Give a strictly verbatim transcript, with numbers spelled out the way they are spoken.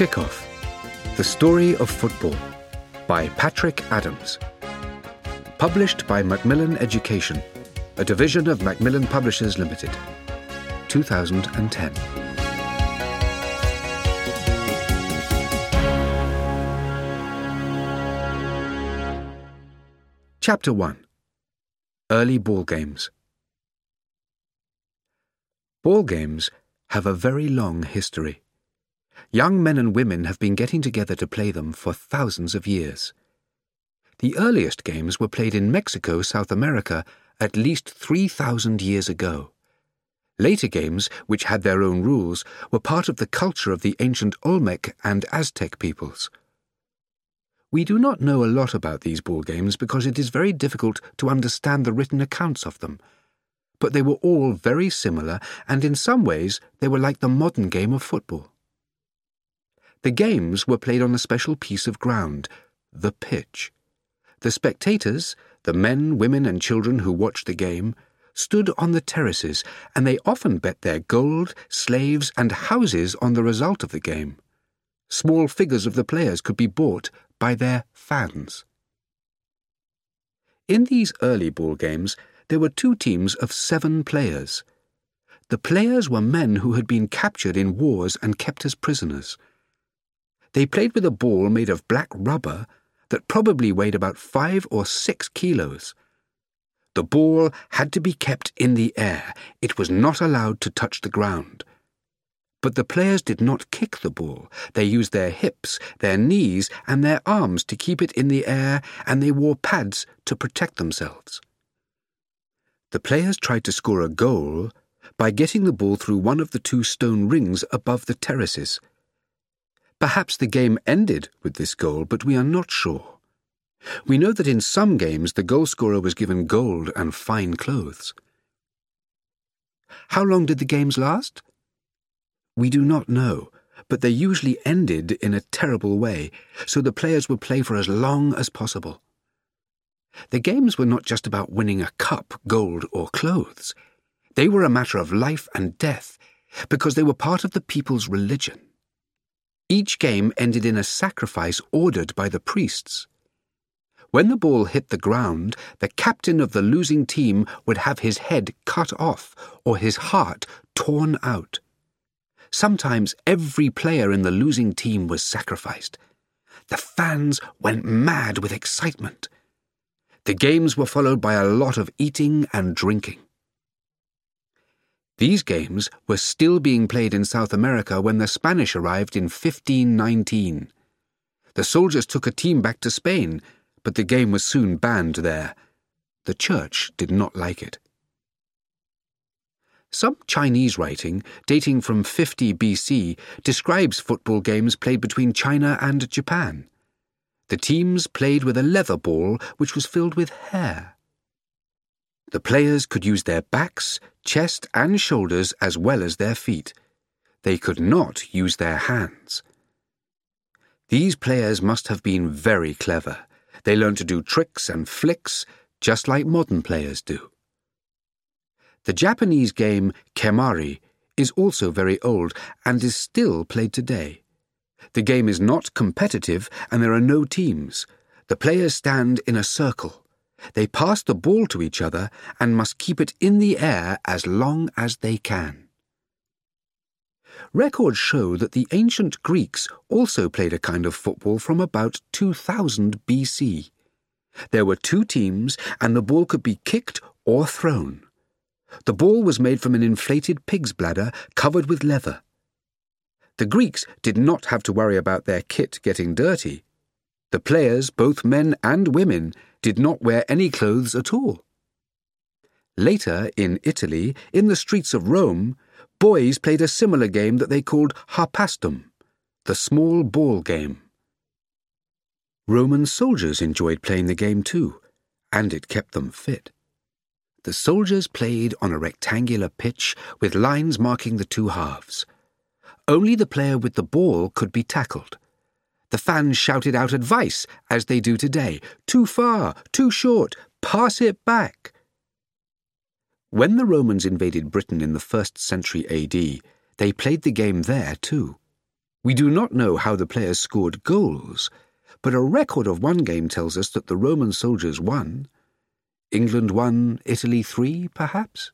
Kickoff: The Story of Football by Patrick Adams. Published by Macmillan Education, a division of Macmillan Publishers Limited. two thousand ten. Chapter one. Early Ball Games. Ball games have a very long history. Young men and women have been getting together to play them for thousands of years. The earliest games were played in Mexico, South America, at least three thousand years ago. Later games, which had their own rules, were part of the culture of the ancient Olmec and Aztec peoples. We do not know a lot about these ball games because it is very difficult to understand the written accounts of them, but they were all very similar, and in some ways they were like the modern game of football. The games were played on a special piece of ground, the pitch. The spectators, the men, women and children who watched the game, stood on the terraces, and they often bet their gold, slaves and houses on the result of the game. Small figures of the players could be bought by their fans. In these early ball games, there were two teams of seven players. The players were men who had been captured in wars and kept as prisoners. They played with a ball made of black rubber that probably weighed about five or six kilos. The ball had to be kept in the air. It was not allowed to touch the ground. But the players did not kick the ball. They used their hips, their knees, and their arms to keep it in the air, and they wore pads to protect themselves. The players tried to score a goal by getting the ball through one of the two stone rings above the terraces. Perhaps the game ended with this goal, but we are not sure. We know that in some games the goalscorer was given gold and fine clothes. How long did the games last? We do not know, but they usually ended in a terrible way, so the players would play for as long as possible. The games were not just about winning a cup, gold, or clothes. They were a matter of life and death, because they were part of the people's religion. Each game ended in a sacrifice ordered by the priests. When the ball hit the ground, the captain of the losing team would have his head cut off or his heart torn out. Sometimes every player in the losing team was sacrificed. The fans went mad with excitement. The games were followed by a lot of eating and drinking. These games were still being played in South America when the Spanish arrived in fifteen nineteen. The soldiers took a team back to Spain, but the game was soon banned there. The church did not like it. Some Chinese writing, dating from fifty B C, describes football games played between China and Japan. The teams played with a leather ball which was filled with hair. The players could use their backs, chest and shoulders as well as their feet. They could not use their hands. These players must have been very clever. They learned to do tricks and flicks, just like modern players do. The Japanese game Kemari is also very old and is still played today. The game is not competitive and there are no teams. The players stand in a circle. They pass the ball to each other and must keep it in the air as long as they can. Records show that the ancient Greeks also played a kind of football from about two thousand B C. There were two teams and the ball could be kicked or thrown. The ball was made from an inflated pig's bladder covered with leather. The Greeks did not have to worry about their kit getting dirty. The players, both men and women, did not wear any clothes at all. Later, in Italy, in the streets of Rome, boys played a similar game that they called harpastum, the small ball game. Roman soldiers enjoyed playing the game too, and it kept them fit. The soldiers played on a rectangular pitch with lines marking the two halves. Only the player with the ball could be tackled. The fans shouted out advice, as they do today. Too far, too short, pass it back. When the Romans invaded Britain in the first century A D, they played the game there too. We do not know how the players scored goals, but a record of one game tells us that the Roman soldiers won. England won, Italy three, perhaps?